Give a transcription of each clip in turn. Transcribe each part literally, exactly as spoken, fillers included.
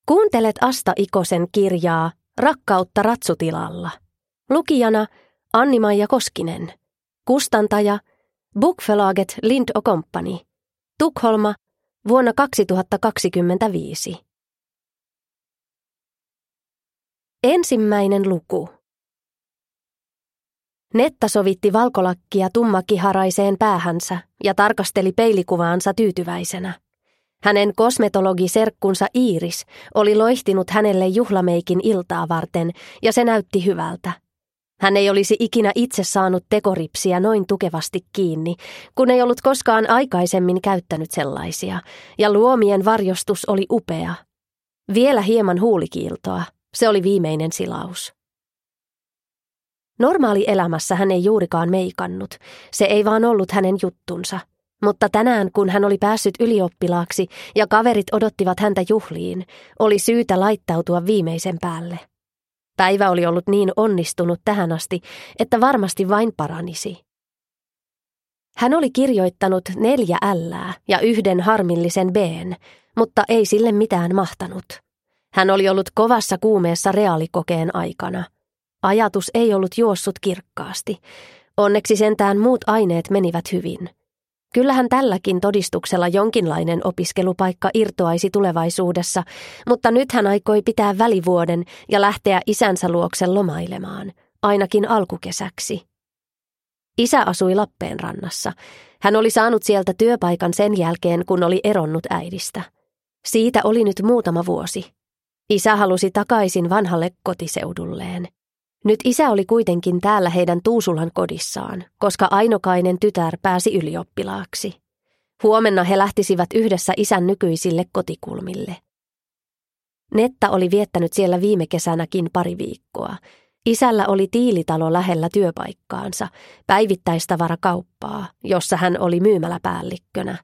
Kuuntelet Asta Ikosen kirjaa Rakkautta ratsutilalla. Lukijana Anni-Maija Koskinen. Kustantaja Bokförlaget Lind och Company. Tukholma vuonna kaksituhattakaksikymmentäviisi. Ensimmäinen luku. Netta sovitti valkolakkia tummakiharaiseen päähänsä ja tarkasteli peilikuvaansa tyytyväisenä. Hänen kosmetologiserkkunsa Iiris oli loihtinut hänelle juhlameikin iltaa varten ja se näytti hyvältä. Hän ei olisi ikinä itse saanut tekoripsiä noin tukevasti kiinni, kun ei ollut koskaan aikaisemmin käyttänyt sellaisia, ja luomien varjostus oli upea. Vielä hieman huulikiiltoa, se oli viimeinen silaus. Normaali elämässä hän ei juurikaan meikannut, se ei vaan ollut hänen juttunsa. Mutta tänään, kun hän oli päässyt ylioppilaaksi ja kaverit odottivat häntä juhliin, oli syytä laittautua viimeisen päälle. Päivä oli ollut niin onnistunut tähän asti, että varmasti vain paranisi. Hän oli kirjoittanut neljä ällää ja yhden harmillisen b:n, mutta ei sille mitään mahtanut. Hän oli ollut kovassa kuumeessa reaalikokeen aikana. Ajatus ei ollut juossut kirkkaasti. Onneksi sentään muut aineet menivät hyvin. Kyllähän tälläkin todistuksella jonkinlainen opiskelupaikka irtoaisi tulevaisuudessa, mutta nyt hän aikoi pitää välivuoden ja lähteä isänsä luokse lomailemaan, ainakin alkukesäksi. Isä asui Lappeenrannassa. Hän oli saanut sieltä työpaikan sen jälkeen, kun oli eronnut äidistä. Siitä oli nyt muutama vuosi. Isä halusi takaisin vanhalle kotiseudulleen. Nyt isä oli kuitenkin täällä heidän Tuusulan kodissaan, koska ainokainen tytär pääsi ylioppilaaksi. Huomenna he lähtisivät yhdessä isän nykyisille kotikulmille. Netta oli viettänyt siellä viime kesänäkin pari viikkoa. Isällä oli tiilitalo lähellä työpaikkaansa, päivittäistavarakauppaa, jossa hän oli myymäläpäällikkönä.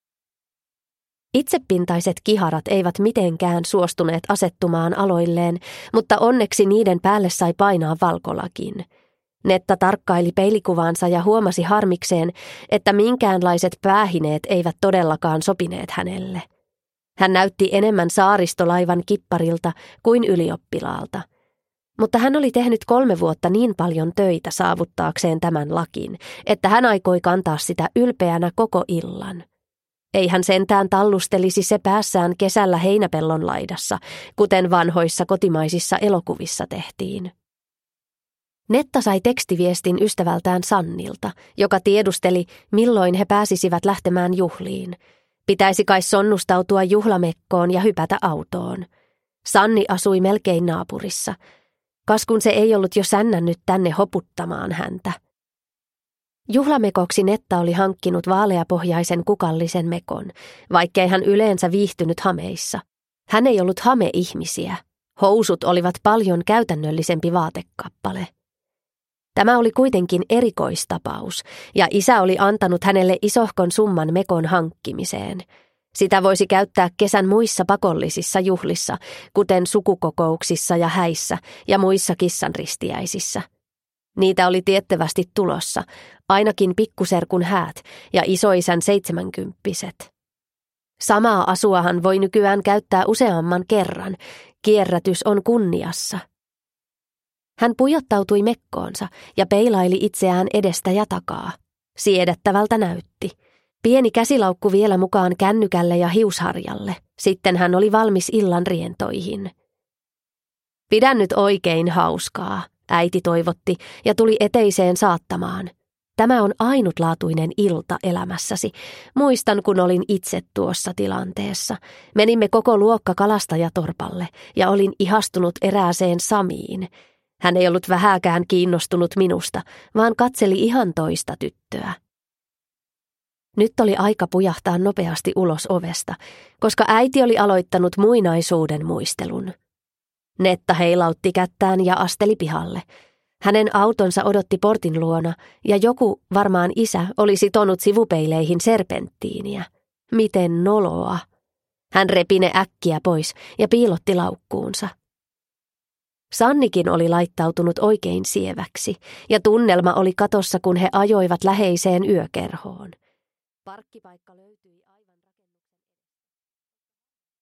Itsepintaiset kiharat eivät mitenkään suostuneet asettumaan aloilleen, mutta onneksi niiden päälle sai painaa valkolakin. Netta tarkkaili peilikuvaansa ja huomasi harmikseen, että minkäänlaiset päähineet eivät todellakaan sopineet hänelle. Hän näytti enemmän saaristolaivan kipparilta kuin ylioppilaalta. Mutta hän oli tehnyt kolme vuotta niin paljon töitä saavuttaakseen tämän lakin, että hän aikoi kantaa sitä ylpeänä koko illan. Ei hän sentään tallustelisi se päässään kesällä heinäpellon laidassa, kuten vanhoissa kotimaisissa elokuvissa tehtiin. Netta sai tekstiviestin ystävältään Sannilta, joka tiedusteli, milloin he pääsisivät lähtemään juhliin. Pitäisi kai sonnustautua juhlamekkoon ja hypätä autoon. Sanni asui melkein naapurissa. Kas kun se ei ollut jo sännännyt tänne hoputtamaan häntä. Juhlamekoksi Netta oli hankkinut vaaleapohjaisen kukallisen mekon, vaikkei hän yleensä viihtynyt hameissa. Hän ei ollut hameihmisiä. Housut olivat paljon käytännöllisempi vaatekappale. Tämä oli kuitenkin erikoistapaus, ja isä oli antanut hänelle isohkon summan mekon hankkimiseen. Sitä voisi käyttää kesän muissa pakollisissa juhlissa, kuten sukukokouksissa ja häissä ja muissa kissanristiäisissä. Niitä oli tiettävästi tulossa, ainakin pikkuserkun häät ja isoisän seitsemänkymppiset. Samaa asuahan voi nykyään käyttää useamman kerran, kierrätys on kunniassa. Hän pujottautui mekkoonsa ja peilaili itseään edestä ja takaa. Siedettävältä näytti. Pieni käsilaukku vielä mukaan kännykälle ja hiusharjalle, sitten hän oli valmis illan rientoihin. Pidä nyt oikein hauskaa, äiti toivotti ja tuli eteiseen saattamaan. Tämä on ainutlaatuinen ilta elämässäsi. Muistan, kun olin itse tuossa tilanteessa. Menimme koko luokka kalastajatorpalle ja olin ihastunut erääseen Samiin. Hän ei ollut vähääkään kiinnostunut minusta, vaan katseli ihan toista tyttöä. Nyt oli aika pujahtaa nopeasti ulos ovesta, koska äiti oli aloittanut muinaisuuden muistelun. Netta heilautti kättään ja asteli pihalle. Hänen autonsa odotti portin luona ja joku, varmaan isä, oli sitonut sivupeileihin serpenttiiniä. Miten noloa! Hän repi ne äkkiä pois ja piilotti laukkuunsa. Sannikin oli laittautunut oikein sieväksi ja tunnelma oli katossa, kun he ajoivat läheiseen yökerhoon. Parkkipaikka löytyi